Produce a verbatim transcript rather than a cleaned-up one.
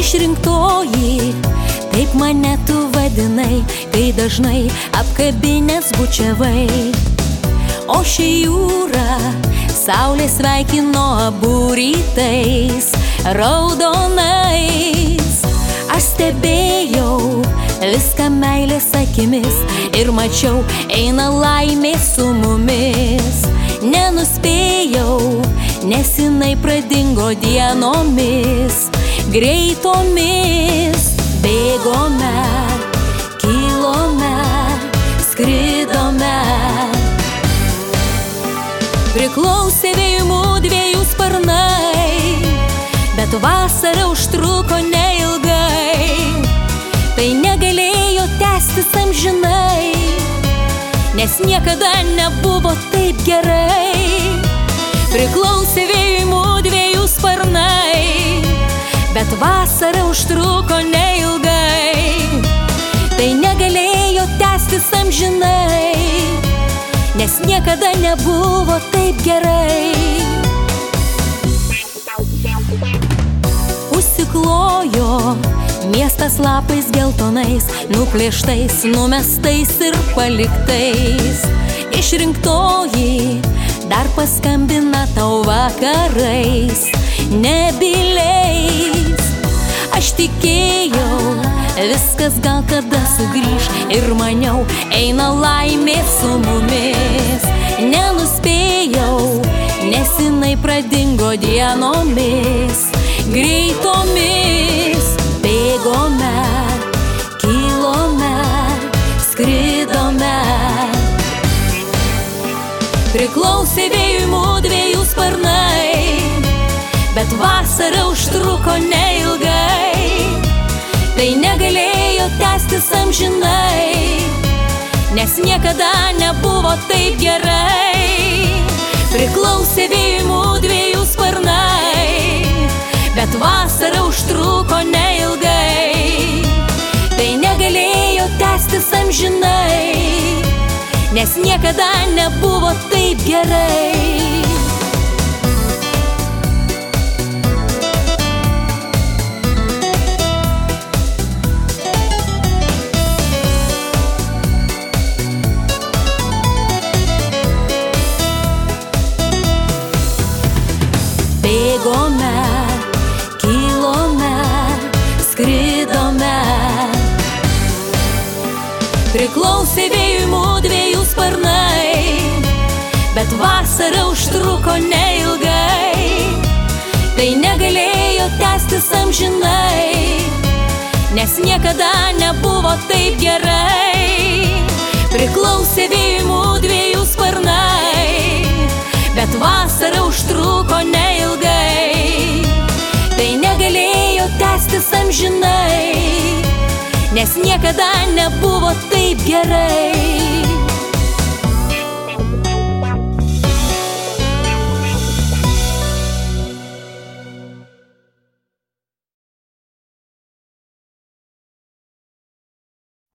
išrinktoji, taip mane tu vadinai, kai dažnai apkabinęs bučiavai. O ši jūra saulė sveikino abu rytais raudonais. Aš stebėjau viską meilės akimis ir mačiau, eina laimė su mumis. Nenuspėjau, nes jinai pradingo dienomis greitomis. Bėgome, kilome, skridome. Priklausė vėjui mūdviejų sparnai, bet vasara užtruko neilgai. Tai negalėjo tęstis amžinai, nes niekada nebuvo taip gerai. Priklausė vėjui mūdviejų sparnai, bet vasara užtruko neilgai. Tai negalėjo tęstis amžinai, nes niekada nebuvo taip gerai. Užsiklojo miestas lapais geltonais, nuplėštais, numestais ir paliktais. Išrinktoji dar paskambina tau vakarais, nebyliais. Aš tikėjau, viskas gal kada sugrįž, ir maniau, eina laimė su mumis. Nenuspėjau, nes jinai pradingo dienomis greitomis. Bėgome, kilome, skridome. Priklausė vėjui mūdviejų sparnai, bet vasara užtruko neilgai. Tai negalėjo tęstis amžinai, nes niekada nebuvo taip gerai. Priklausė vėjui mūdviejų sparnai, bet vasara užtruko neilgai. Tai negalėjo tęstis amžinai, nes niekada nebuvo taip gerai. Bėgome, kilome, skridome. Priklausė vėjui mūdviejų sparnai, bet vasara užtruko neilgai. Tai negalėjo tęstis amžinai, nes niekada nebuvo taip gerai. Priklausė vėjui mūdviejų sparnai, bet vasara užtruko neilgai. Tai negalėjo tęstis amžinai, nes niekada nebuvo taip gerai.